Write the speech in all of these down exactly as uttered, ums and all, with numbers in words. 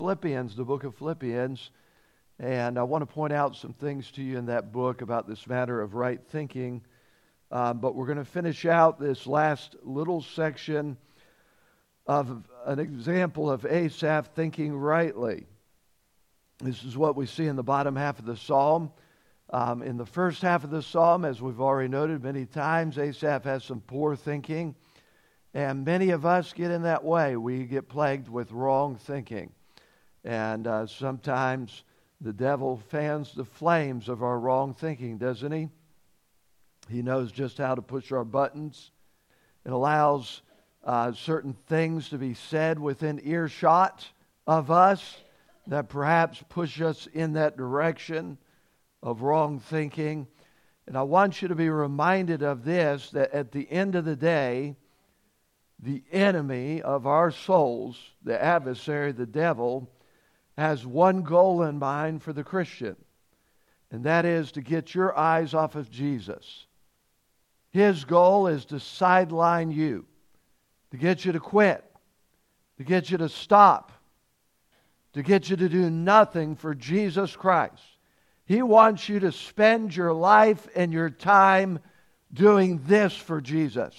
Philippians, the book of Philippians, and I want to point out some things to you in that book about this matter of right thinking. Um, but we're going to finish out this last little section of an example of Asaph thinking rightly. This is what we see in the bottom half of the psalm. Um, in the first half of the psalm, as we've already noted many times, Asaph has some poor thinking. And many of us get in that way. We get plagued with wrong thinking. And uh, sometimes the devil fans the flames of our wrong thinking, doesn't he? He knows just how to push our buttons. It allows uh, certain things to be said within earshot of us that perhaps push us in that direction of wrong thinking. And I want you to be reminded of this, that at the end of the day, the enemy of our souls, the adversary, the devil, has one goal in mind for the Christian, and that is to get your eyes off of Jesus. His goal is to sideline you, to get you to quit, to get you to stop, to get you to do nothing for Jesus Christ. He wants you to spend your life and your time doing this for Jesus.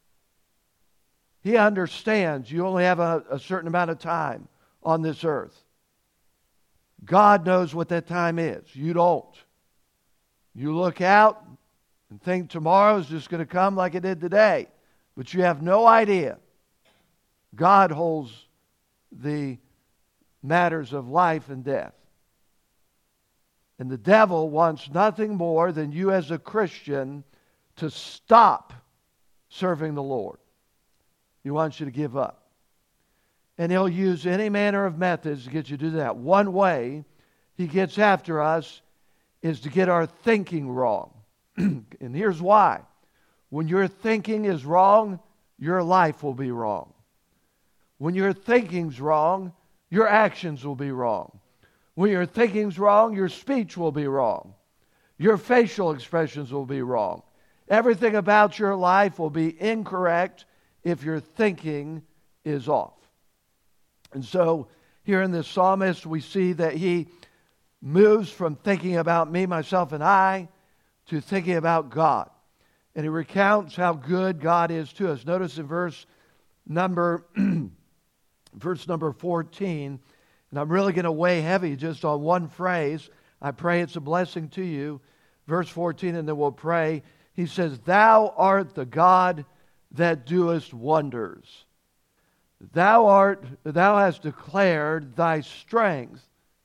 He understands you only have a, a certain amount of time on this earth. God knows what that time is. You don't. You look out and think tomorrow is just going to come like it did today. But you have no idea. God holds the matters of life and death. And the devil wants nothing more than you as a Christian to stop serving the Lord. He wants you to give up. And he'll use any manner of methods to get you to do that. One way he gets after us is to get our thinking wrong. And here's why. When your thinking is wrong, your life will be wrong. When your thinking's wrong, your actions will be wrong. When your thinking's wrong, your speech will be wrong. Your facial expressions will be wrong. Everything about your life will be incorrect if your thinking is off. And so here in this psalmist, we see that he moves from thinking about me, myself, and I to thinking about God. And he recounts how good God is to us. Notice in verse number, verse number fourteen, and I'm really going to weigh heavy just on one phrase. I pray it's a blessing to you. Verse fourteen, and then we'll pray. He says, "Thou art the God that doest wonders. Thou art, thou hast declared thy strength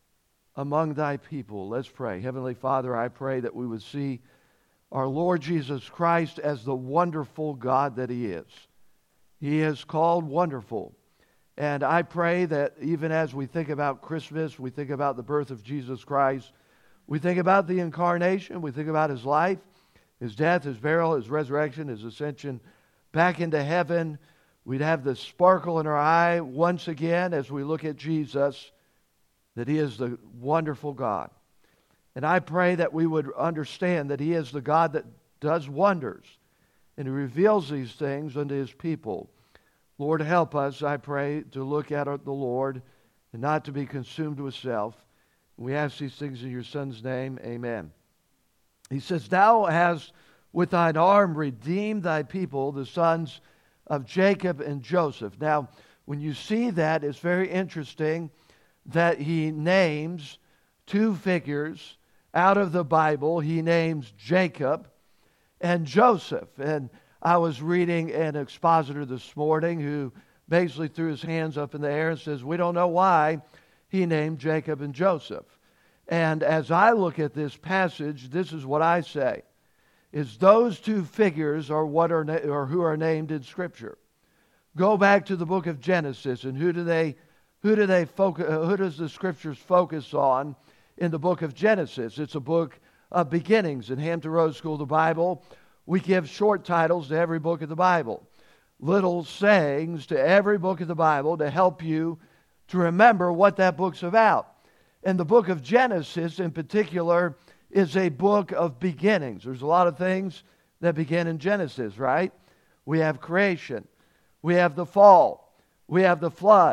among thy people." Let's pray. Heavenly Father, I pray that we would see our Lord Jesus Christ as the wonderful God that He is. He is called wonderful. And I pray that even as we think about Christmas, we think about the birth of Jesus Christ, we think about the incarnation, we think about His life, His death, His burial, His resurrection, His ascension back into heaven. We'd have the sparkle in our eye once again as we look at Jesus, that He is the wonderful God. And I pray that we would understand that He is the God that does wonders, and He reveals these things unto His people. Lord, help us, I pray, to look at the Lord and not to be consumed with self. We ask these things in your Son's name. Amen. He says, "Thou hast with thine arm redeemed thy people, the sons of Jacob and Joseph." Now, when you see that, it's very interesting that he names two figures out of the Bible. He names Jacob and Joseph. And I was reading an expositor this morning who basically threw his hands up in the air and says, we don't know why he named Jacob and Joseph. And as I look at this passage, this is what I say, is those two figures are what are na- or who are named in Scripture. Go back to the book of Genesis, and who do they who do they focus who does the Scriptures focus on in the book of Genesis? It's a book of beginnings. In Hampton Road School of the Bible, we give short titles to every book of the Bible, little sayings to every book of the Bible to help you to remember what that book's about. And the book of Genesis in particular is a book of beginnings. There's a lot of things that begin in Genesis, right? We have creation. We have the fall. We have the flood.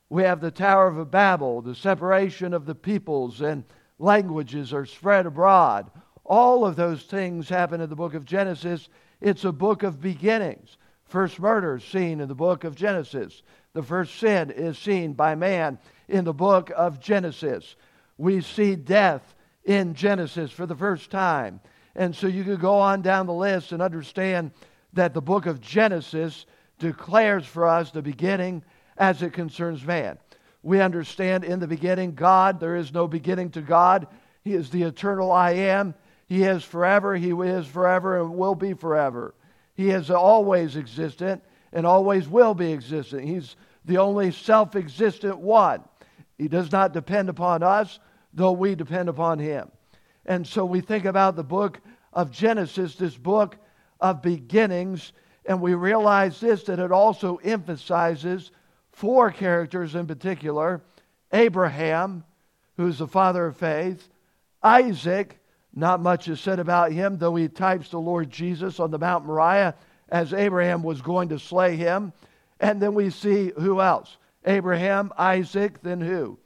We have the Tower of Babel, the separation of the peoples and languages are spread abroad. All of those things happen in the book of Genesis. It's a book of beginnings. First murder is seen in the book of Genesis. The first sin is seen by man in the book of Genesis. We see death in Genesis for the first time. And so you could go on down the list and understand that the book of Genesis declares for us the beginning as it concerns man. We understand in the beginning God, there is no beginning to God. He is the eternal I am. He is forever, He is forever, and will be forever. He is always existent and always will be existent. He's the only self-existent one. He does not depend upon us, though we depend upon Him. And so we think about the book of Genesis, this book of beginnings, and we realize this, that it also emphasizes four characters in particular: Abraham, who's the father of faith; Isaac, not much is said about him, though he types the Lord Jesus on the Mount Moriah as Abraham was going to slay him. And then we see who else? Abraham, Isaac, then who?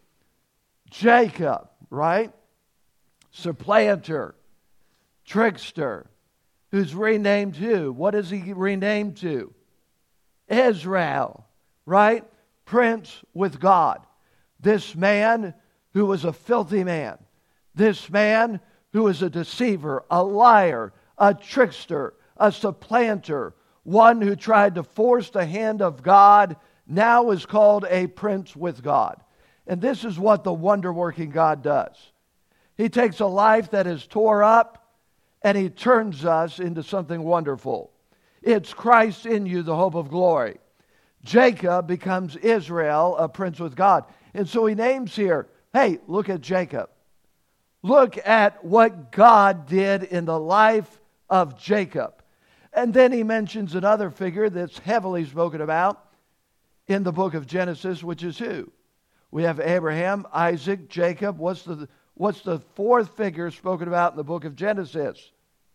Jacob, right? Supplanter, trickster, who's renamed who? What is he renamed to? Israel, right? Prince with God. This man who was a filthy man. This man who was a deceiver, a liar, a trickster, a supplanter, one who tried to force the hand of God, now is called a prince with God. And this is what the wonder-working God does. He takes a life that is tore up and He turns us into something wonderful. It's Christ in you, the hope of glory. Jacob becomes Israel, a prince with God. And so He names here, hey, look at Jacob. Look at what God did in the life of Jacob. And then He mentions another figure that's heavily spoken about in the book of Genesis, which is who? We have Abraham, Isaac, Jacob. What's the, what's the fourth figure spoken about in the book of Genesis?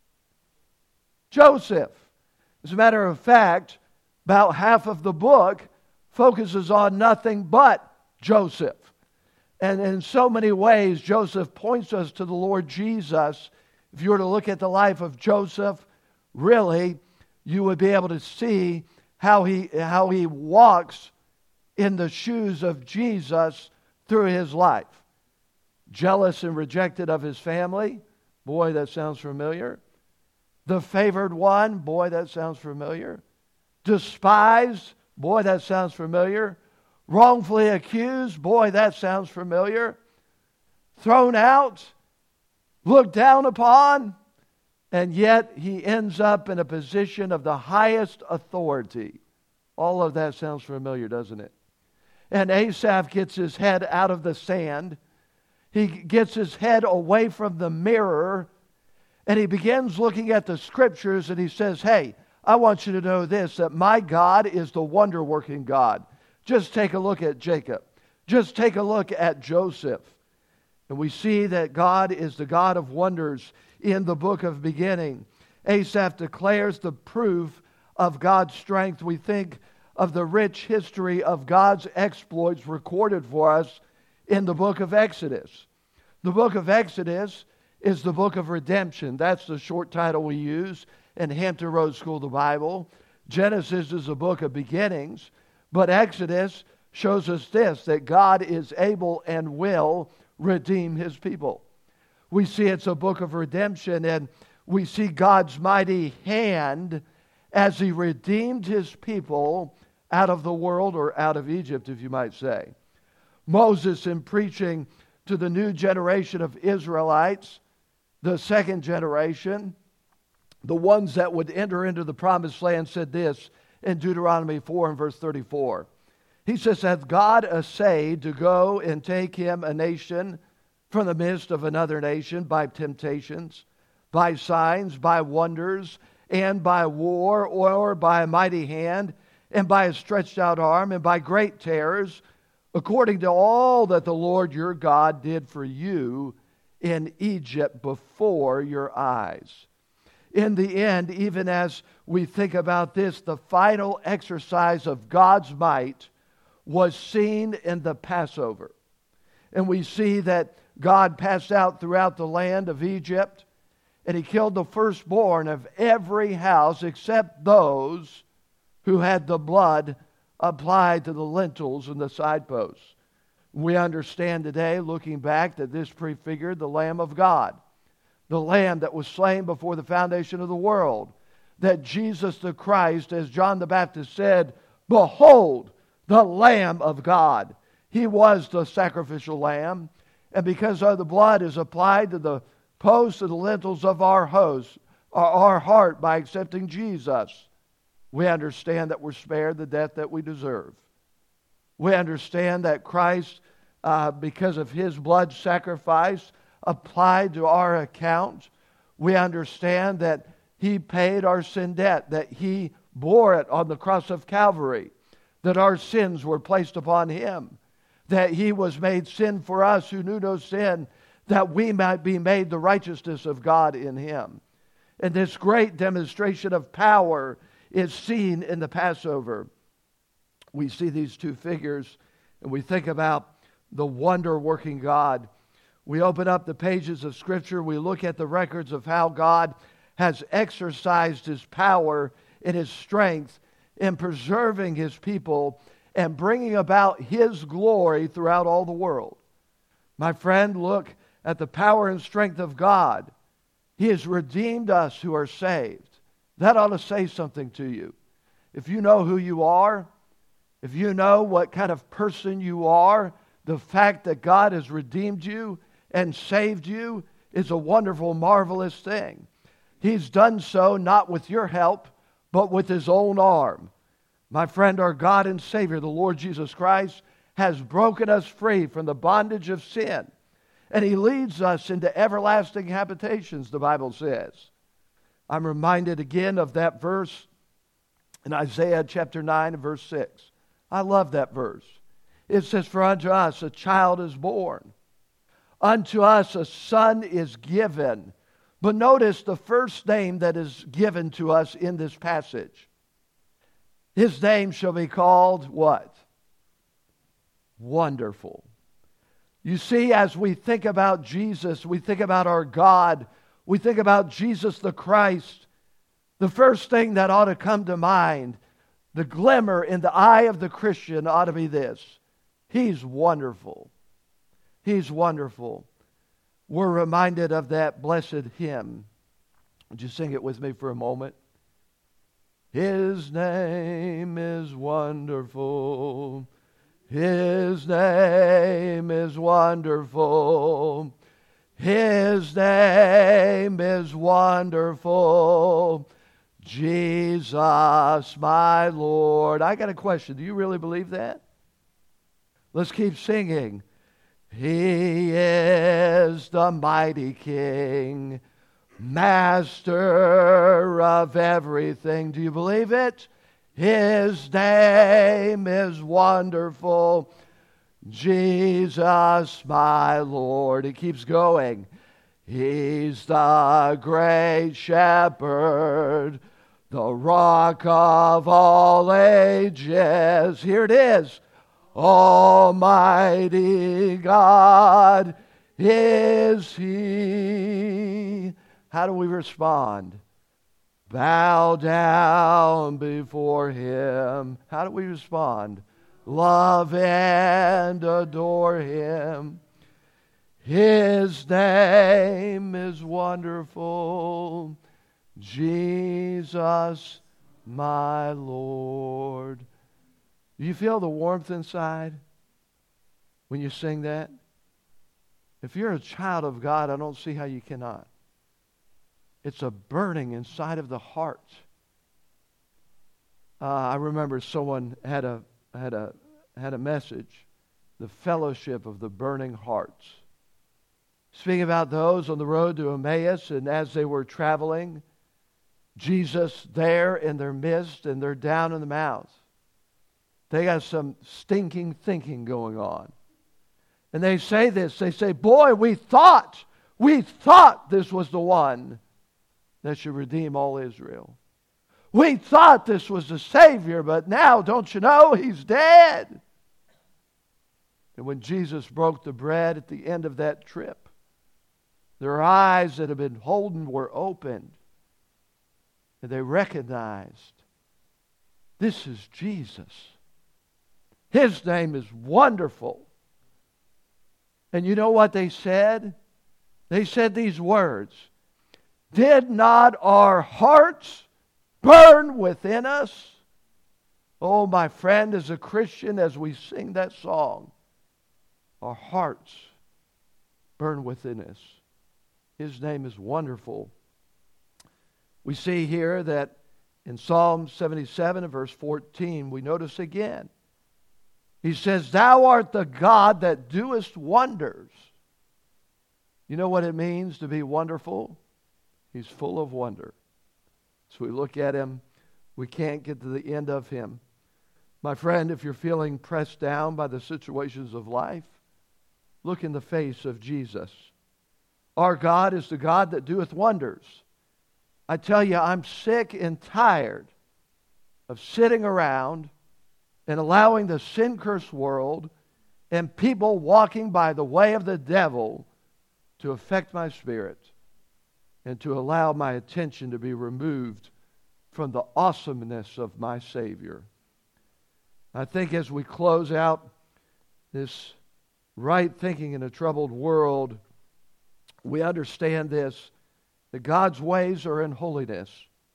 Joseph. As a matter of fact, about half of the book focuses on nothing but Joseph. And in so many ways, Joseph points us to the Lord Jesus. If you were to look at the life of Joseph, really, you would be able to see how he, how he walks in the shoes of Jesus through his life. Jealous and rejected of his family. Boy, that sounds familiar. The favored one. Boy, that sounds familiar. Despised. Boy, that sounds familiar. Wrongfully accused. Boy, that sounds familiar. Thrown out. Looked down upon. And yet he ends up in a position of the highest authority. All of that sounds familiar, doesn't it? And Asaph gets his head out of the sand. He gets his head away from the mirror. And he begins looking at the scriptures and he says, hey, I want you to know this, that my God is the wonder-working God. Just take a look at Jacob. Just take a look at Joseph. And we see that God is the God of wonders in the book of beginning. Asaph declares the proof of God's strength. We think of the rich history of God's exploits recorded for us in the book of Exodus. The book of Exodus is the book of redemption. That's the short title we use in Hampton Roads School of the Bible. Genesis is a book of beginnings, but Exodus shows us this, that God is able and will redeem His people. We see it's a book of redemption, and we see God's mighty hand as He redeemed His people out of the world, or out of Egypt, if you might say. Moses, in preaching to the new generation of Israelites, the second generation, the ones that would enter into the promised land, said this in Deuteronomy four and verse thirty-four. He says, hath God essayed to go and take him a nation from the midst of another nation by temptations, by signs, by wonders, and by war, or by a mighty hand, and by a stretched out arm, and by great terrors, according to all that the Lord your God did for you in Egypt before your eyes. In the end, even as we think about this, the final exercise of God's might was seen in the Passover. And we see that God passed out throughout the land of Egypt, and he killed the firstborn of every house except those who had the blood applied to the lintels and the sideposts. We understand today, looking back, that this prefigured the Lamb of God, the Lamb that was slain before the foundation of the world, that Jesus the Christ, as John the Baptist said, "Behold, the Lamb of God." He was the sacrificial lamb, and because of the blood is applied to the posts and the lintels of our house, our heart, by accepting Jesus, we understand that we're spared the death that we deserve. We understand that Christ, uh, because of his blood sacrifice applied to our account, we understand that he paid our sin debt, that he bore it on the cross of Calvary, that our sins were placed upon him, that he was made sin for us who knew no sin, that we might be made the righteousness of God in him. And this great demonstration of power is seen in the Passover. We see these two figures, and we think about the wonder-working God. We open up the pages of Scripture, we look at the records of how God has exercised his power and his strength in preserving his people and bringing about his glory throughout all the world. My friend, look at the power and strength of God. He has redeemed us who are saved. That ought to say something to you. If you know who you are, if you know what kind of person you are, the fact that God has redeemed you and saved you is a wonderful, marvelous thing. He's done so not with your help, but with his own arm. My friend, our God and Savior, the Lord Jesus Christ, has broken us free from the bondage of sin. And he leads us into everlasting habitations, the Bible says. I'm reminded again of that verse in Isaiah chapter nine and verse six. I love that verse. It says, "For unto us a child is born. Unto us a son is given." But notice the first name that is given to us in this passage. His name shall be called what? Wonderful. You see, as we think about Jesus, we think about our God, we think about Jesus the Christ, the first thing that ought to come to mind, the glimmer in the eye of the Christian ought to be this: He's wonderful. He's wonderful. We're reminded of that blessed hymn. Would you sing it with me for a moment? His name is wonderful. His name is wonderful. His name is wonderful. Jesus, my Lord. I got a question. Do you really believe that? Let's keep singing. He is the mighty King, Master of everything. Do you believe it? His name is wonderful. Jesus, my Lord. It keeps going. He's the great shepherd, the rock of all ages. Here it is. Almighty God is He. How do we respond? Bow down before Him. How do we respond? Love and adore Him. His name is wonderful. Jesus, my Lord. Do you feel the warmth inside when you sing that? If you're a child of God, I don't see how you cannot. It's a burning inside of the heart. Uh, I remember someone had a had a had a message, the fellowship of the burning hearts. Speaking about those on the road to Emmaus, and as they were traveling, Jesus there in their midst, and they're down in the mouth. They got some stinking thinking going on. And they say this, they say, boy, we thought, we thought this was the one that should redeem all Israel. We thought this was the Savior, but now, don't you know, He's dead. And when Jesus broke the bread at the end of that trip, their eyes that had been holden were opened. And they recognized, this is Jesus. His name is Wonderful. And you know what they said? They said these words, did not our hearts burn within us? Oh, my friend, as a Christian, as we sing that song, our hearts burn within us. His name is Wonderful. We see here that in Psalm seventy-seven and verse fourteen, we notice again, he says, thou art the God that doest wonders. You know what it means to be wonderful? He's full of wonder. So we look at him, we can't get to the end of him. My friend, if you're feeling pressed down by the situations of life, look in the face of Jesus. Our God is the God that doeth wonders. I tell you, I'm sick and tired of sitting around and allowing the sin-cursed world and people walking by the way of the devil to affect my spirit and to allow my attention to be removed from the awesomeness of my Savior. I think as we close out this right thinking in a troubled world, we understand this, that God's ways are in holiness.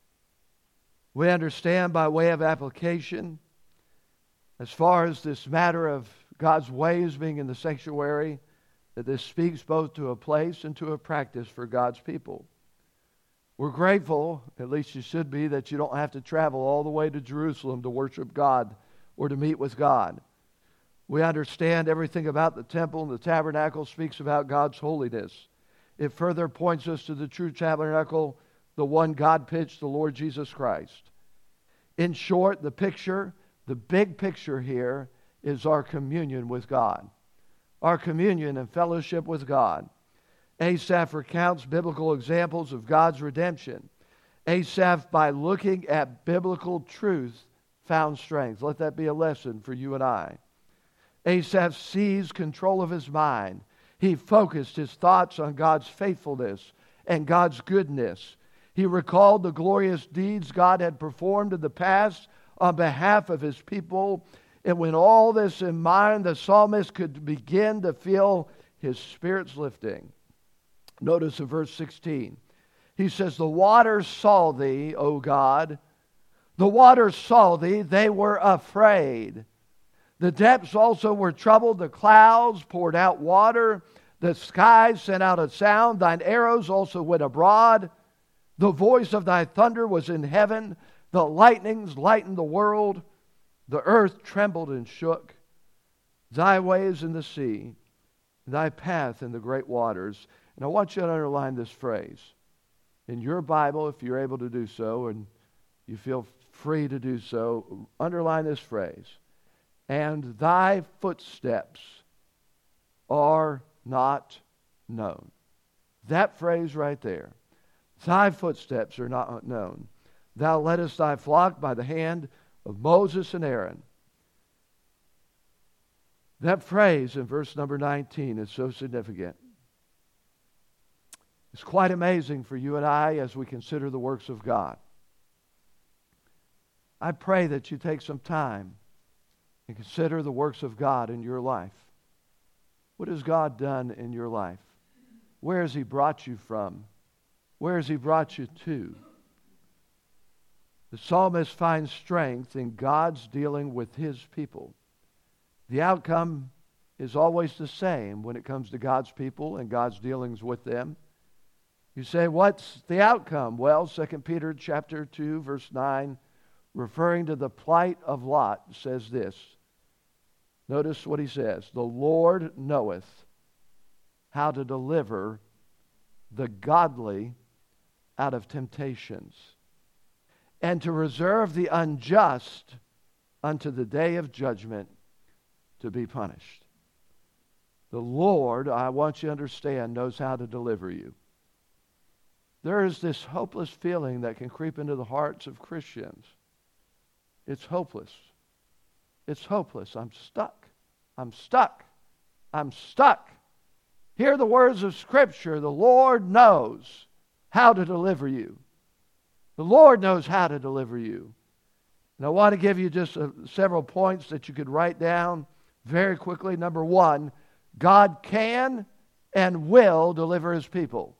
We understand by way of application, as far as this matter of God's ways being in the sanctuary, that this speaks both to a place and to a practice for God's people. We're grateful, at least you should be, that you don't have to travel all the way to Jerusalem to worship God or to meet with God. We understand everything about the temple and the tabernacle speaks about God's holiness. It further points us to the true tabernacle, the one God pitched, the Lord Jesus Christ. In short, the picture, the big picture here is our communion with God. Our communion and fellowship with God. Asaph recounts biblical examples of God's redemption. Asaph, by looking at biblical truth, found strength. Let that be a lesson for you and I. Asaph seized control of his mind. He focused his thoughts on God's faithfulness and God's goodness. He recalled the glorious deeds God had performed in the past on behalf of his people. And when all this in mind, the psalmist could begin to feel his spirits lifting. Notice in verse sixteen. He says, the waters saw thee, O God. The waters saw thee, they were afraid. The depths also were troubled. The clouds poured out water. The skies sent out a sound. Thine arrows also went abroad. The voice of thy thunder was in heaven. The lightnings lightened the world. The earth trembled and shook. Thy ways in the sea, thy path in the great waters. And I want you to underline this phrase. In your Bible, if you're able to do so, and you feel free to do so, underline this phrase. And thy footsteps are not known. That phrase right there. Thy footsteps are not known. Thou leddest thy flock by the hand of Moses and Aaron. That phrase in verse number nineteen is so significant. It's quite amazing for you and I as we consider the works of God. I pray that you take some time and consider the works of God in your life. What has God done in your life? Where has He brought you from? Where has He brought you to? The psalmist finds strength in God's dealing with His people. The outcome is always the same when it comes to God's people and God's dealings with them. You say, what's the outcome? Well, Second Peter chapter two, verse nine, referring to the plight of Lot, says this. Notice what he says. The Lord knoweth how to deliver the godly out of temptations, and to reserve the unjust unto the day of judgment to be punished. The Lord, I want you to understand, knows how to deliver you. There is this hopeless feeling that can creep into the hearts of Christians. It's hopeless. It's hopeless. I'm stuck. I'm stuck. I'm stuck. Hear the words of Scripture. The Lord knows how to deliver you. The Lord knows how to deliver you. And I want to give you just uh, several points that you could write down very quickly. Number one, God can and will deliver His people.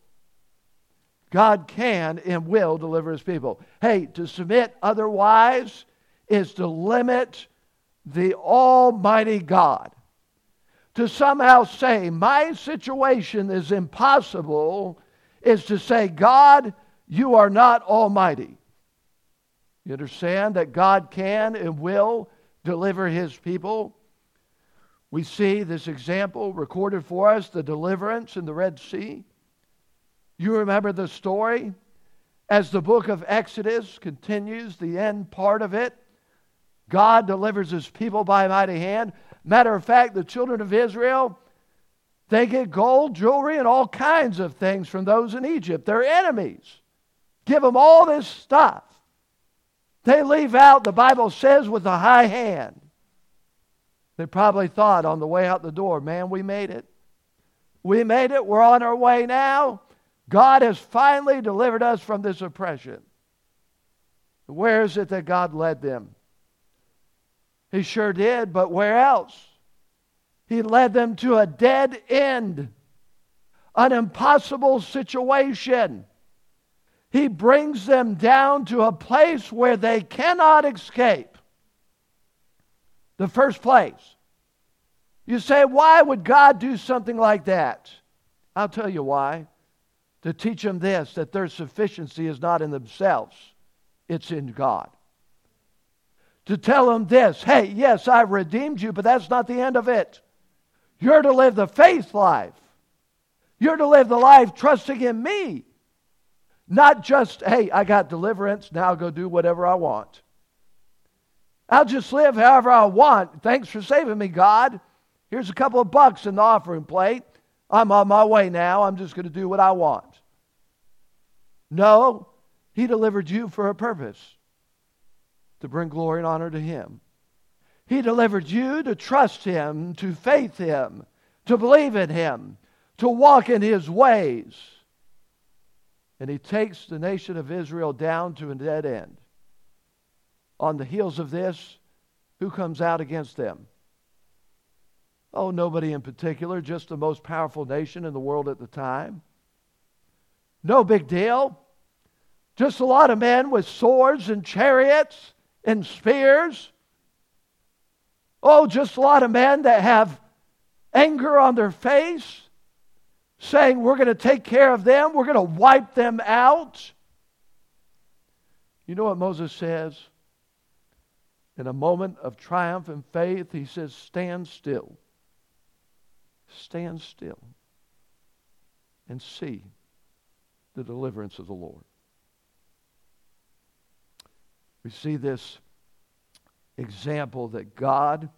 God can and will deliver His people. Hey, to submit otherwise is to limit the Almighty God. To somehow say, my situation is impossible, is to say, God, you are not almighty. You understand that God can and will deliver His people? We see this example recorded for us, the deliverance in the Red Sea. You remember the story? As the book of Exodus continues, the end part of it, God delivers His people by a mighty hand. Matter of fact, the children of Israel, they get gold, jewelry, and all kinds of things from those in Egypt. Their enemies give them all this stuff. They leave out, the Bible says, with a high hand. They probably thought on the way out the door, man, we made it. We made it. We're on our way now. God has finally delivered us from this oppression. Where is it that God led them? He sure did, but where else? He led them to a dead end, an impossible situation. He brings them down to a place where they cannot escape. The first place. You say, why would God do something like that? I'll tell you why. To teach them this, that their sufficiency is not in themselves, it's in God. To tell them this, hey, yes, I've redeemed you, but that's not the end of it. You're to live the faith life. You're to live the life trusting in me. Not just, hey, I got deliverance, now I'll go do whatever I want. I'll just live however I want. Thanks for saving me, God. Here's a couple of bucks in the offering plate. I'm on my way now. I'm just going to do what I want. No, He delivered you for a purpose. To bring glory and honor to Him. He delivered you to trust Him, to faith Him, to believe in Him, to walk in His ways. And He takes the nation of Israel down to a dead end. On the heels of this, who comes out against them? Oh, nobody in particular, just the most powerful nation in the world at the time. No big deal. Just a lot of men with swords and chariots and spears. Oh, just a lot of men that have anger on their face, saying we're going to take care of them, we're going to wipe them out. You know what Moses says? In a moment of triumph and faith, he says, stand still. Stand still and see the deliverance of the Lord. We see this example that God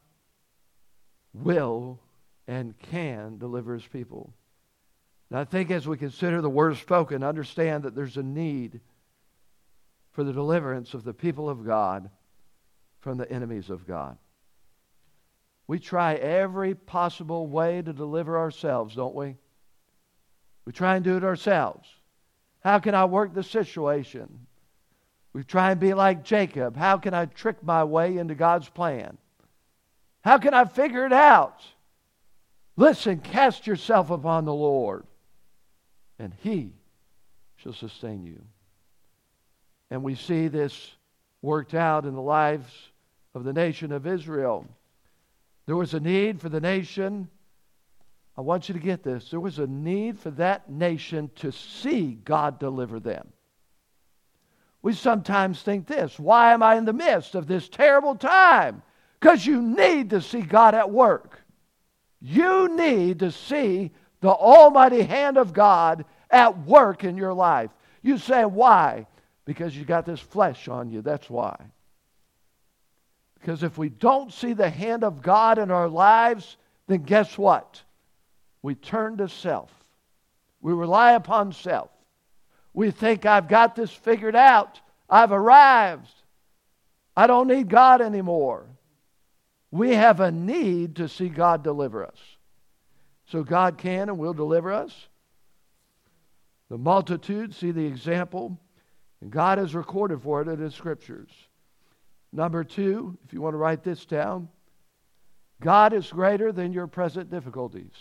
will and can deliver His people. And I think as we consider the word spoken, understand that there's a need for the deliverance of the people of God from the enemies of God. We try every possible way to deliver ourselves, don't we? We try and do it ourselves. How can I work the situation? We try and be like Jacob. How can I trick my way into God's plan? How can I figure it out? Listen, cast yourself upon the Lord, and He shall sustain you. And we see this worked out in the lives of the nation of Israel. There was a need for the nation. I want you to get this. There was a need for that nation to see God deliver them. We sometimes think this, why am I in the midst of this terrible time? Because you need to see God at work. You need to see the almighty hand of God at work in your life. You say, why? Because you got this flesh on you, that's why. Because if we don't see the hand of God in our lives, then guess what? We turn to self. We rely upon self. We think, I've got this figured out. I've arrived. I don't need God anymore. We have a need to see God deliver us. So God can and will deliver us. The multitude see the example, and God has recorded for it in His Scriptures. Number two, if you want to write this down, God is greater than your present difficulties.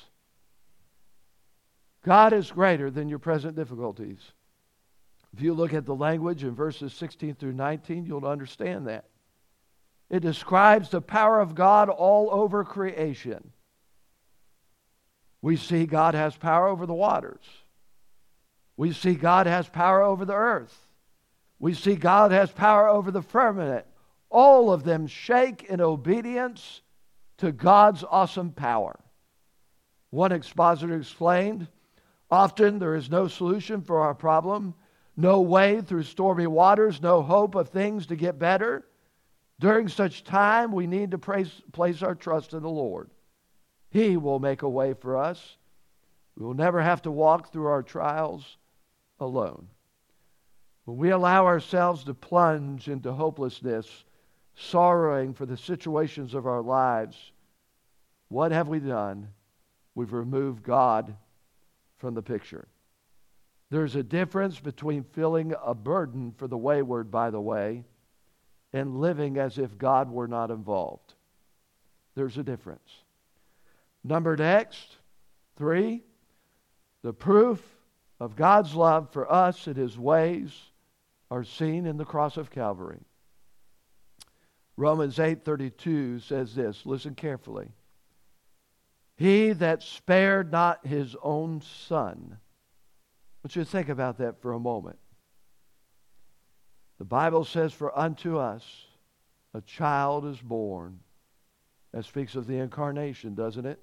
God is greater than your present difficulties. If you look at the language in verses sixteen through nineteen, you'll understand that. It describes the power of God all over creation. We see God has power over the waters. We see God has power over the earth. We see God has power over the firmament. All of them shake in obedience to God's awesome power. One expositor explained, often there is no solution for our problem, no way through stormy waters, no hope of things to get better. During such time, we need to place, place our trust in the Lord. He will make a way for us. We will never have to walk through our trials alone. When we allow ourselves to plunge into hopelessness, sorrowing for the situations of our lives, what have we done? We've removed God from the picture. There's a difference between feeling a burden for the wayward, by the way, and living as if God were not involved. There's a difference. Number next, three, the proof of God's love for us and His ways are seen in the cross of Calvary. Romans eight thirty-two says this, listen carefully. He that spared not His own Son. I want you to think about that for a moment. The Bible says, for unto us a child is born. That speaks of the incarnation, doesn't it?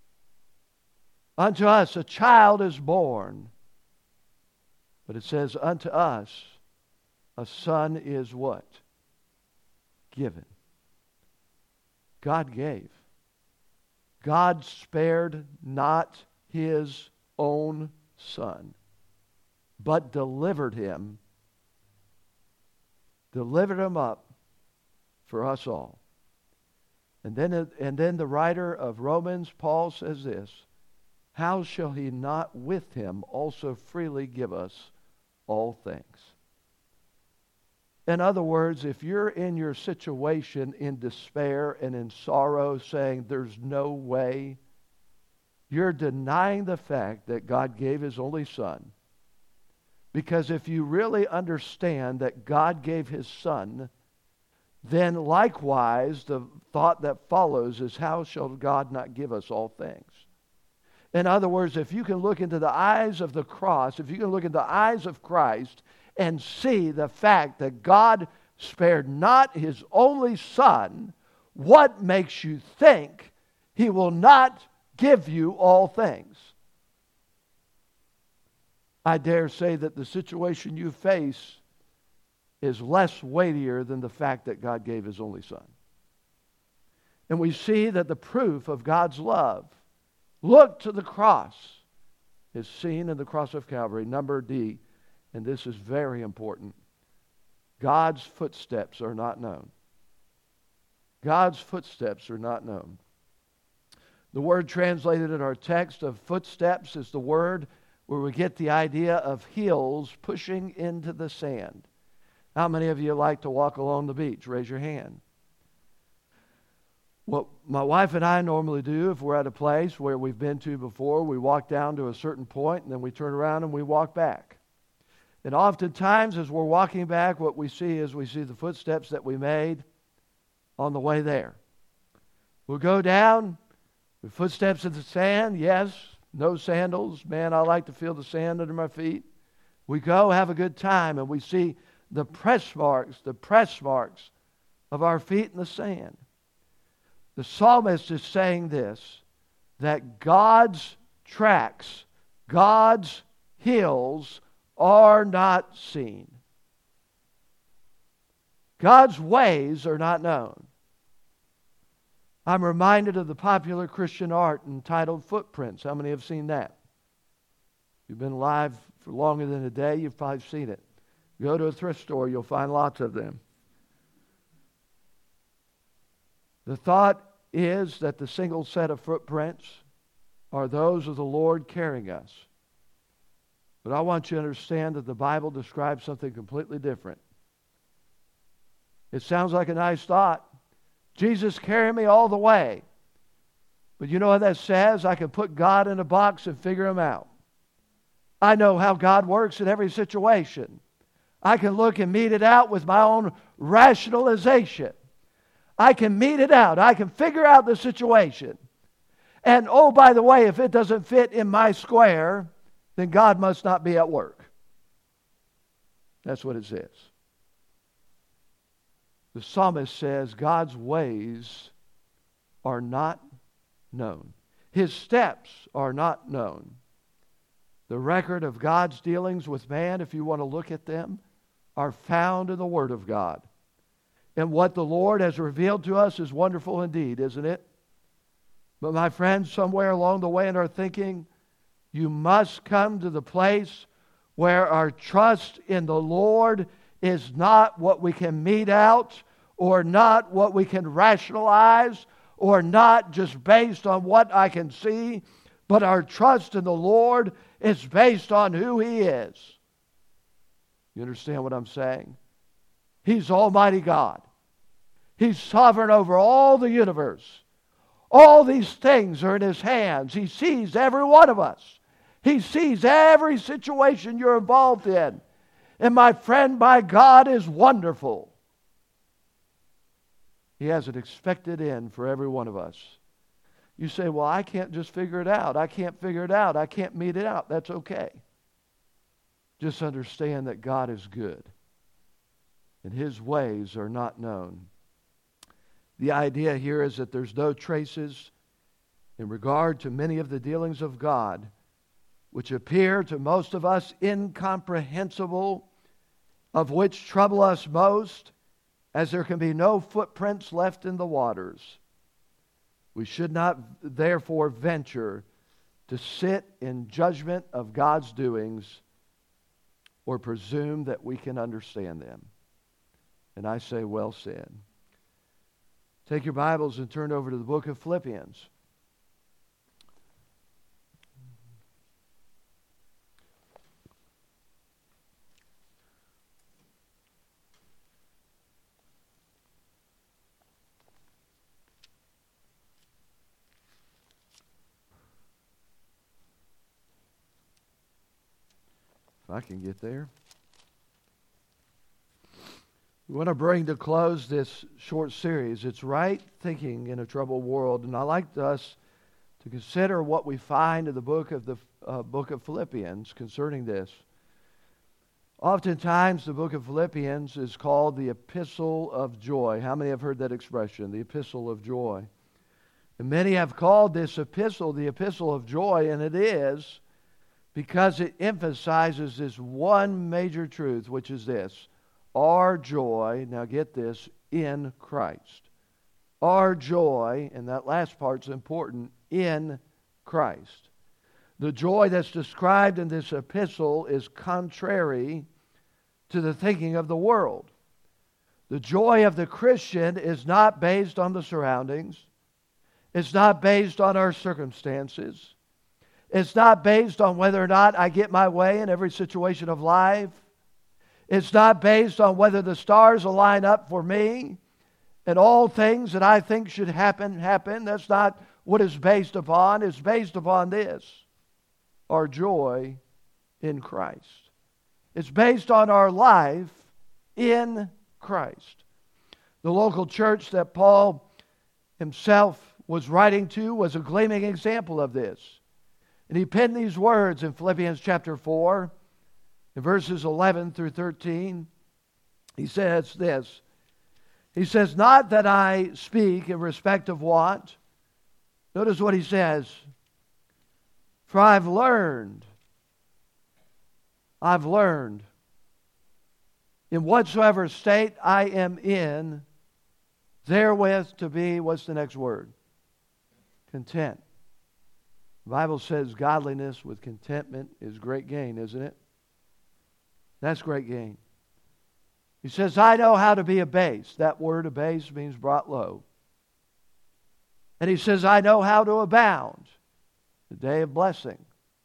Unto us a child is born. But it says, unto us a son is what? Given. God gave. God spared not His own Son, but delivered Him, delivered Him up for us all. And then, and then the writer of Romans, Paul, says this, how shall He not with Him also freely give us all things? In other words, if you're in your situation in despair and in sorrow saying there's no way, you're denying the fact that God gave His only Son. Because if you really understand that God gave His Son, then likewise the thought that follows is, how shall God not give us all things? In other words, if you can look into the eyes of the cross, if you can look into the eyes of Christ and see the fact that God spared not His only Son, what makes you think He will not give you all things? I dare say that the situation you face is less weightier than the fact that God gave His only Son. And we see that the proof of God's love, look to the cross, is seen in the cross of Calvary. Number D, and this is very important, God's footsteps are not known. God's footsteps are not known. The word translated in our text of footsteps is the word where we get the idea of heels pushing into the sand. How many of you like to walk along the beach? Raise your hand. What my wife and I normally do, if we're at a place where we've been to before, we walk down to a certain point and then we turn around and we walk back. And oftentimes as we're walking back, what we see is we see the footsteps that we made on the way there. We'll go down, the footsteps in the sand, yes, no sandals. Man, I like to feel the sand under my feet. We go, have a good time, and we see the press marks, the press marks of our feet in the sand. The psalmist is saying this, that God's tracks, God's hills are not seen. God's ways are not known. I'm reminded of the popular Christian art entitled Footprints. How many have seen that? If you've been alive for longer than a day, you've probably seen it. Go to a thrift store, you'll find lots of them. The thought is that the single set of footprints are those of the Lord carrying us. But I want you to understand that the Bible describes something completely different. It sounds like a nice thought. Jesus carried me all the way. But you know what that says? I can put God in a box and figure him out. I know how God works in every situation. I can look and meet it out with my own rationalization. I can meet it out. I can figure out the situation. And oh, by the way, if it doesn't fit in my square, then God must not be at work. That's what it says. The psalmist says God's ways are not known. His steps are not known. The record of God's dealings with man, if you want to look at them, are found in the Word of God. And what the Lord has revealed to us is wonderful indeed, isn't it? But my friends, somewhere along the way in our thinking, you must come to the place where our trust in the Lord is not what we can mete out, or not what we can rationalize, or not just based on what I can see, but our trust in the Lord is based on who He is. You understand what I'm saying? He's Almighty God. He's sovereign over all the universe. All these things are in His hands. He sees every one of us. He sees every situation you're involved in. And my friend, my God is wonderful. He has an expected end for every one of us. You say, well, I can't just figure it out. I can't figure it out. I can't mete it out. That's okay. Just understand that God is good. And His ways are not known. The idea here is that there's no traces in regard to many of the dealings of God which appear to most of us incomprehensible, of which trouble us most, as there can be no footprints left in the waters. We should not therefore venture to sit in judgment of God's doings or presume that we can understand them. And I say, well said. Take your Bibles and turn over to the book of Philippians. If I can get there. We want to bring to close this short series. It's right thinking in a troubled world, and I like us to consider what we find in the book of the uh, book of Philippians concerning this. Oftentimes, the book of Philippians is called the Epistle of Joy. How many have heard that expression, the Epistle of Joy? And many have called this epistle the Epistle of Joy, and it is because it emphasizes this one major truth, which is this: our joy, now get this, in Christ. Our joy, and that last part's important, in Christ. The joy that's described in this epistle is contrary to the thinking of the world. The joy of the Christian is not based on the surroundings. It's not based on our circumstances. It's not based on whether or not I get my way in every situation of life. It's not based on whether the stars will line up for me and all things that I think should happen, happen. That's not what it's based upon. It's based upon this: our joy in Christ. It's based on our life in Christ. The local church that Paul himself was writing to was a gleaming example of this. And he penned these words in Philippians chapter four, in verses eleven through thirteen. He says this. He says, not that I speak in respect of want. Notice what he says. For I've learned, I've learned, in whatsoever state I am in, therewith to be, what's the next word? Content. The Bible says godliness with contentment is great gain, isn't it? That's great gain. He says, I know how to be abased. That word abased means brought low. And he says, I know how to abound. the day of blessing.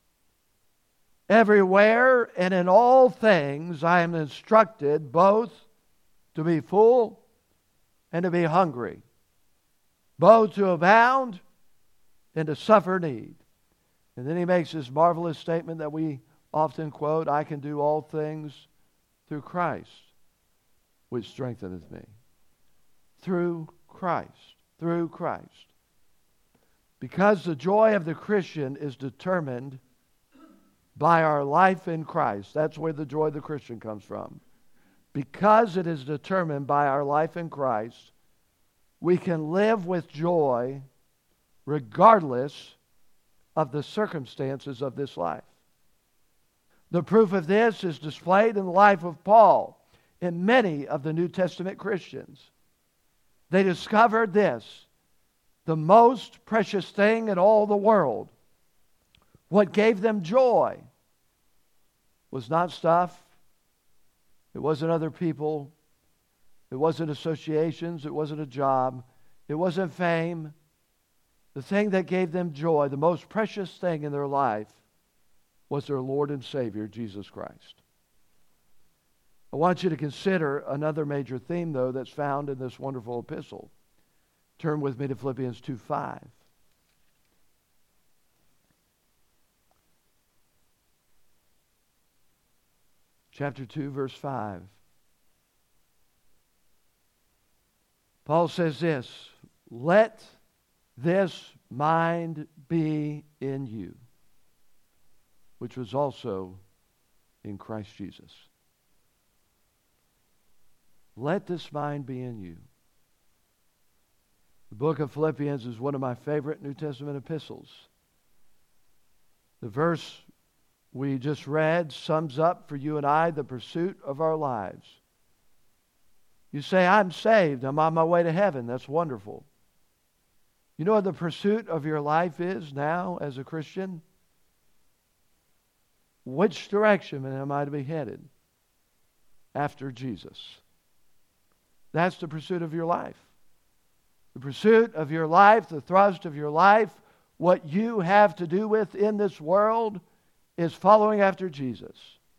Everywhere and in all things I am instructed both to be full and to be hungry, both to abound and to suffer need. And then he makes this marvelous statement that we often quote, I can do all things through Christ, which strengtheneth me. Through Christ. Through Christ. Because the joy of the Christian is determined by our life in Christ. That's where the joy of the Christian comes from. Because it is determined by our life in Christ, we can live with joy regardless of the circumstances of this life. The proof of this is displayed in the life of Paul and many of the New Testament Christians. They discovered this, the most precious thing in all the world. What gave them joy was not stuff. It wasn't other people. It wasn't associations. It wasn't a job. It wasn't fame. The thing that gave them joy, the most precious thing in their life, was their Lord and Savior, Jesus Christ. I want you to consider another major theme, though, that's found in this wonderful epistle. Turn with me to Philippians two five. Chapter two, verse five. Paul says this, let this mind be in you, which was also in Christ Jesus. Let this mind be in you. The book of Philippians is one of my favorite New Testament epistles. The verse we just read sums up for you and I the pursuit of our lives. You say, I'm saved. I'm on my way to heaven. That's wonderful. You know what the pursuit of your life is now as a Christian? Which direction am I to be headed after Jesus? That's the pursuit of your life. The pursuit of your life, the thrust of your life, what you have to do with in this world is following after Jesus.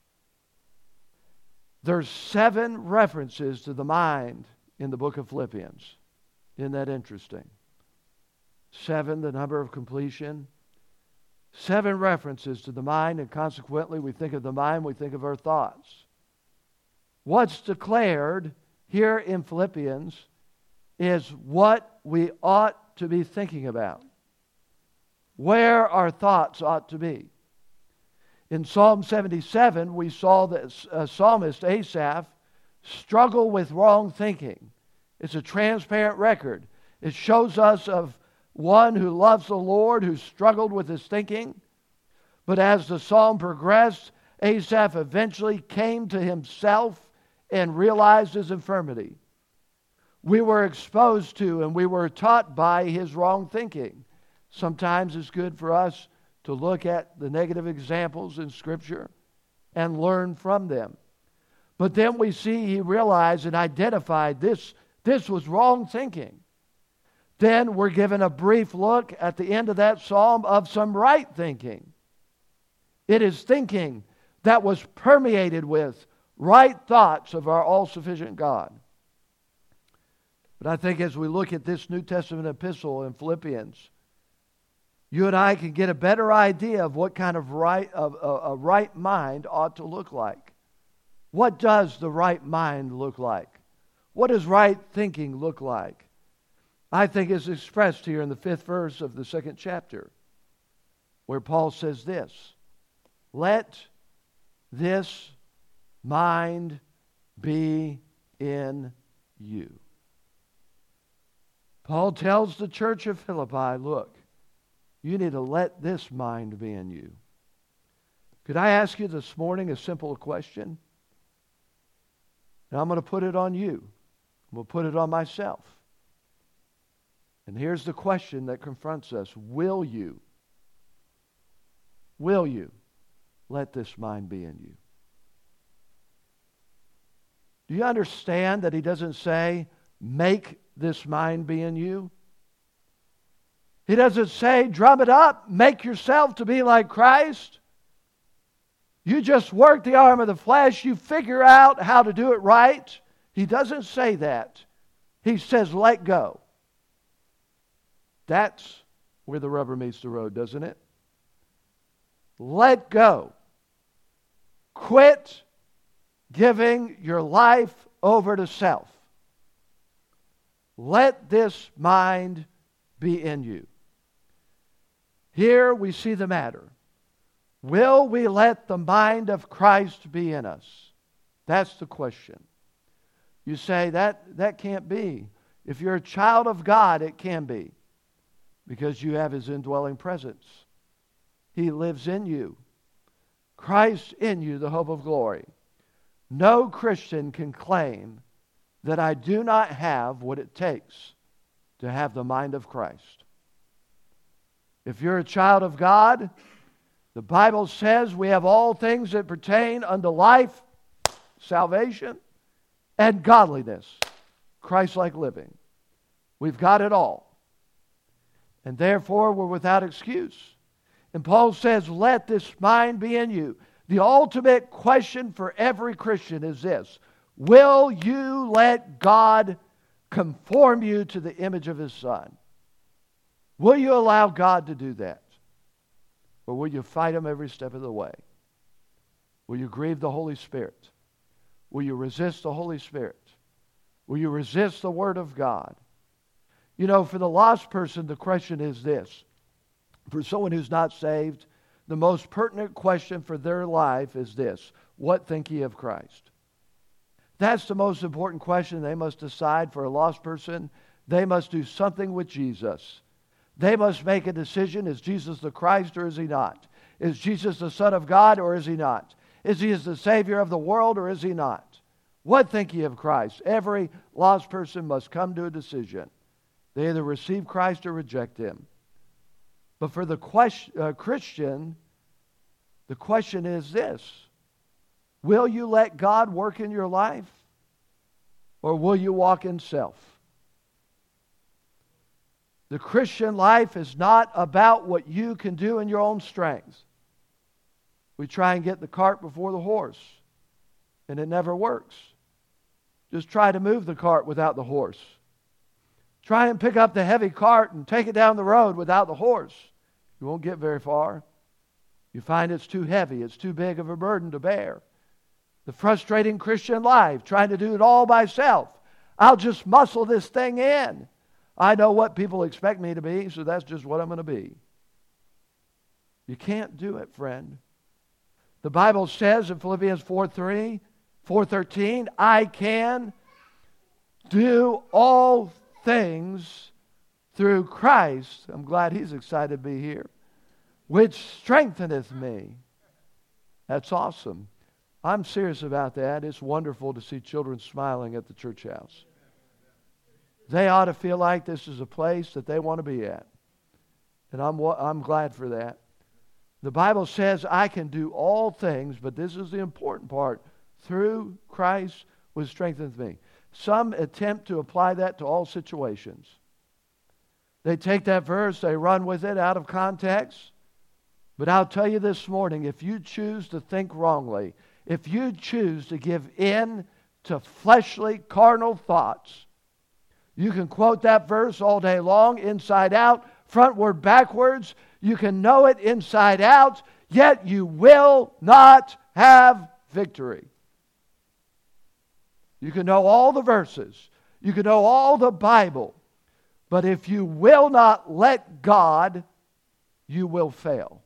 There's seven references to the mind in the book of Philippians. Isn't that interesting? Seven, the number of completion. Seven references to the mind, and consequently we think of the mind, we think of our thoughts. What's declared here in Philippians is what we ought to be thinking about. Where our thoughts ought to be. In Psalm seventy-seven, we saw the uh, psalmist Asaph struggle with wrong thinking. It's a transparent record. It shows us of one who loves the Lord, who struggled with his thinking. But as the psalm progressed, Asaph eventually came to himself and realized his infirmity. We were exposed to and we were taught by his wrong thinking. Sometimes it's good for us to look at the negative examples in Scripture and learn from them. But then we see he realized and identified this, this was wrong thinking. Then we're given a brief look at the end of that psalm of some right thinking. It is thinking that was permeated with right thoughts of our all-sufficient God. But I think as we look at this New Testament epistle in Philippians, you and I can get a better idea of what kind of right of a, a right mind ought to look like. What does the right mind look like? What does right thinking look like? I think it's expressed here in the fifth verse of the second chapter, where Paul says this, let this mind be in you. Paul tells the church of Philippi, look, you need to let this mind be in you. Could I ask you this morning a simple question? Now I'm going to put it on you. I'm going to put it on myself. And here's the question that confronts us. Will you, will you let this mind be in you? Do you understand that he doesn't say, make this mind be in you? He doesn't say, drum it up, make yourself to be like Christ. You just work the arm of the flesh. You figure out how to do it right. He doesn't say that. He says, let go. That's where the rubber meets the road, doesn't it? Let go. Quit giving your life over to self. Let this mind be in you. Here we see the matter. Will we let the mind of Christ be in us? That's the question. You say, that, that can't be. If you're a child of God, it can be. Because you have His indwelling presence. He lives in you. Christ in you, the hope of glory. No Christian can claim that I do not have what it takes to have the mind of Christ. If you're a child of God, the Bible says we have all things that pertain unto life, salvation, and godliness, Christ-like living. We've got it all. And therefore, we're without excuse. And Paul says, let this mind be in you. The ultimate question for every Christian is this: will you let God conform you to the image of His Son? Will you allow God to do that? Or will you fight Him every step of the way? Will you grieve the Holy Spirit? Will you resist the Holy Spirit? Will you resist the Word of God? You know, for the lost person, the question is this. For someone who's not saved, the most pertinent question for their life is this: what think ye of Christ? That's the most important question they must decide for a lost person. They must do something with Jesus. They must make a decision. Is Jesus the Christ or is He not? Is Jesus the Son of God or is He not? Is He the Savior of the world or is He not? What think ye of Christ? Every lost person must come to a decision. They either receive Christ or reject Him. But for the question, uh, Christian, the question is this: will you let God work in your life? Or will you walk in self? The Christian life is not about what you can do in your own strength. We try and get the cart before the horse, and it never works. Just try to move the cart without the horse. Try and pick up the heavy cart and take it down the road without the horse. You won't get very far. You find it's too heavy. It's too big of a burden to bear. The frustrating Christian life, trying to do it all by self. I'll just muscle this thing in. I know what people expect me to be, so that's just what I'm going to be. You can't do it, friend. The Bible says in Philippians four three, four thirteen, I can do all things through Christ. I'm glad he's excited to be here. Which strengtheneth me. That's awesome. I'm serious about that. It's wonderful to see children smiling at the church house. They ought to feel like this is a place that they want to be at. And I'm, I'm glad for that. The Bible says I can do all things, but this is the important part. Through Christ which strengthens me. Some attempt to apply that to all situations. They take that verse, they run with it out of context. But I'll tell you this morning, if you choose to think wrongly, if you choose to give in to fleshly, carnal thoughts, you can quote that verse all day long, inside out, frontward, backwards. You can know it inside out, yet you will not have victory. You can know all the verses. You can know all the Bible. But if you will not let God, you will fail.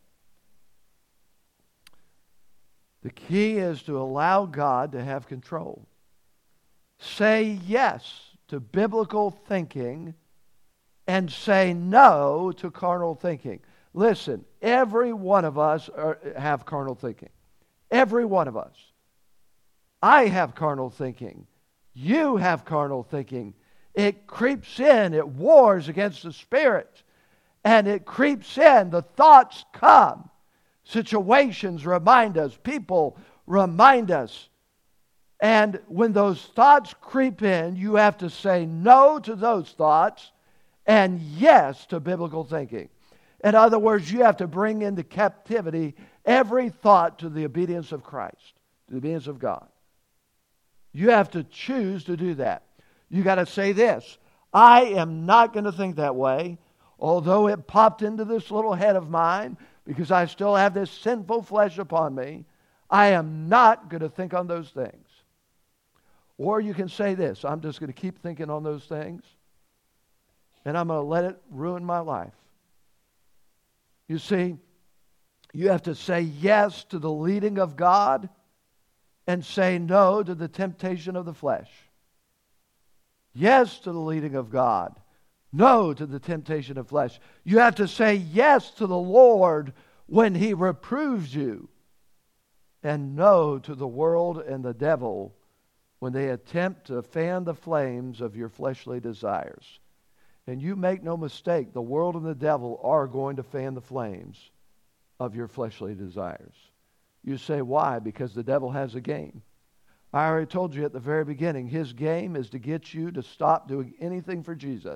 The key is to allow God to have control. Say yes to biblical thinking and say no to carnal thinking. Listen, every one of us are, have carnal thinking. Every one of us. I have carnal thinking. You have carnal thinking. It creeps in. It wars against the Spirit. And it creeps in. The thoughts come. Situations remind us. People remind us. And when those thoughts creep in, you have to say no to those thoughts and yes to biblical thinking. In other words, you have to bring into captivity every thought to the obedience of Christ, to the obedience of God. You have to choose to do that. You got to say this: I am not going to think that way, although it popped into this little head of mine, because I still have this sinful flesh upon me. I am not going to think on those things. Or you can say this: I'm just going to keep thinking on those things, and I'm going to let it ruin my life. You see, you have to say yes to the leading of God and say no to the temptation of the flesh. Yes to the leading of God. No to the temptation of flesh. You have to say yes to the Lord when He reproves you, and no to the world and the devil when they attempt to fan the flames of your fleshly desires. And you make no mistake, the world and the devil are going to fan the flames of your fleshly desires. You say, why? Because the devil has a game. I already told you at the very beginning, his game is to get you to stop doing anything for Jesus.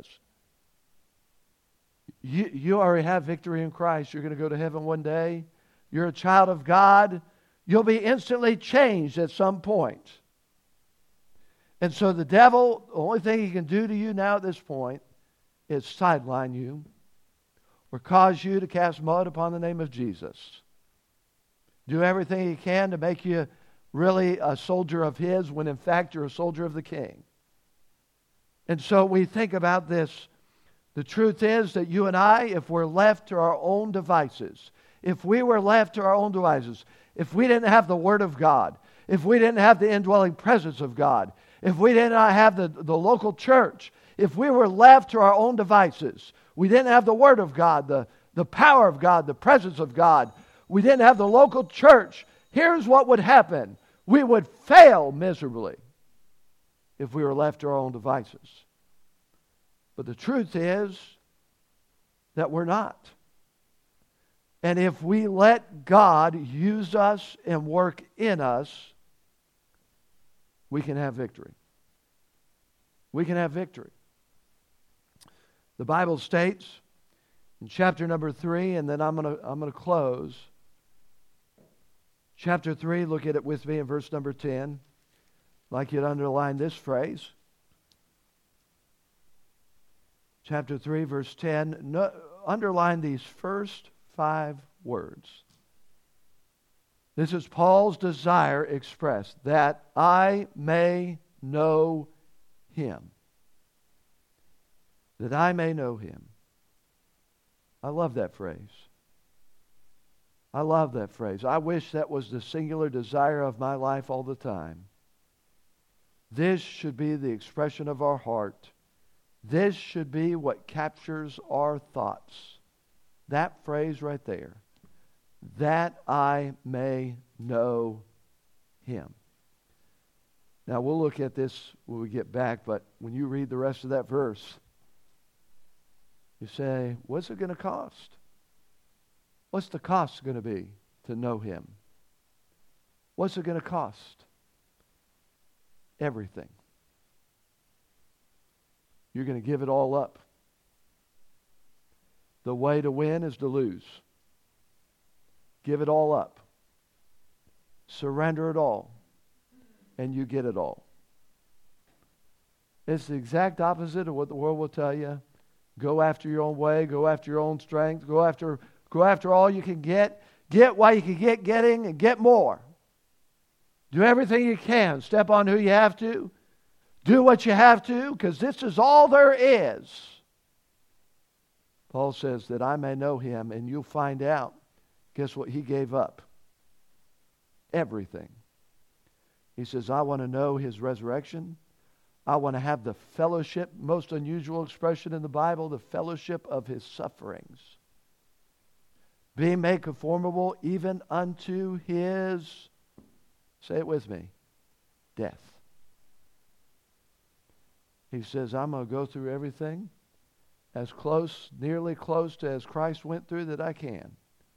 You, you already have victory in Christ. You're going to go to heaven one day. You're a child of God. You'll be instantly changed at some point. And so the devil, the only thing he can do to you now at this point is sideline you or cause you to cast mud upon the name of Jesus. Do everything he can to make you really a soldier of his when in fact you're a soldier of the King. And so we think about this. The truth is that you and I, if we're left to our own devices, if we were left to our own devices, if we didn't have the Word of God, if we didn't have the indwelling presence of God, if we did not have the, the local church, if we were left to our own devices, we didn't have the Word of God, the, the power of God, the presence of God, we didn't have the local church, here's what would happen. We would fail miserably if we were left to our own devices. But the truth is that we're not. And if we let God use us and work in us, we can have victory. We can have victory. The Bible states in chapter number three, and then I'm going to I'm going to close. Chapter three, look at it with me in verse number ten. I'd like you to underline this phrase. Chapter three, verse ten. No, underline these first five words. This is Paul's desire expressed, that I may know Him. That I may know Him. I love that phrase. I love that phrase. I wish that was the singular desire of my life all the time. This should be the expression of our heart. This should be what captures our thoughts. That phrase right there. That I may know Him. Now we'll look at this when we get back, but when you read the rest of that verse, you say, what's it going to cost? What's the cost going to be to know Him? What's it going to cost? Everything. You're going to give it all up. The way to win is to lose. Give it all up. Surrender it all. And you get it all. It's the exact opposite of what the world will tell you. Go after your own way. Go after your own strength. Go after, go after all you can get. Get what you can get getting and get more. Do everything you can. Step on who you have to. Do what you have to, because this is all there is. Paul says that I may know Him, and you'll find out. Guess what? He gave up everything. He says, I want to know His resurrection. I want to have the fellowship, most unusual expression in the Bible, the fellowship of His sufferings. Being made conformable even unto His, say it with me, death. He says, I'm going to go through everything as close, nearly close to as Christ went through that I can.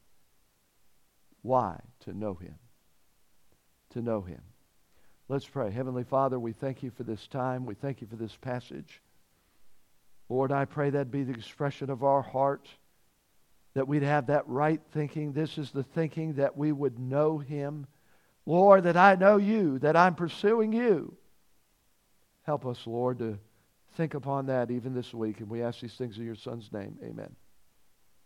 Why? To know Him. To know Him. Let's pray. Heavenly Father, we thank You for this time. We thank You for this passage. Lord, I pray that be the expression of our heart, that we'd have that right thinking. This is the thinking that we would know Him. Lord, that I know You, that I'm pursuing You. Help us, Lord, to think upon that even this week. And we ask these things in Your Son's name. Amen.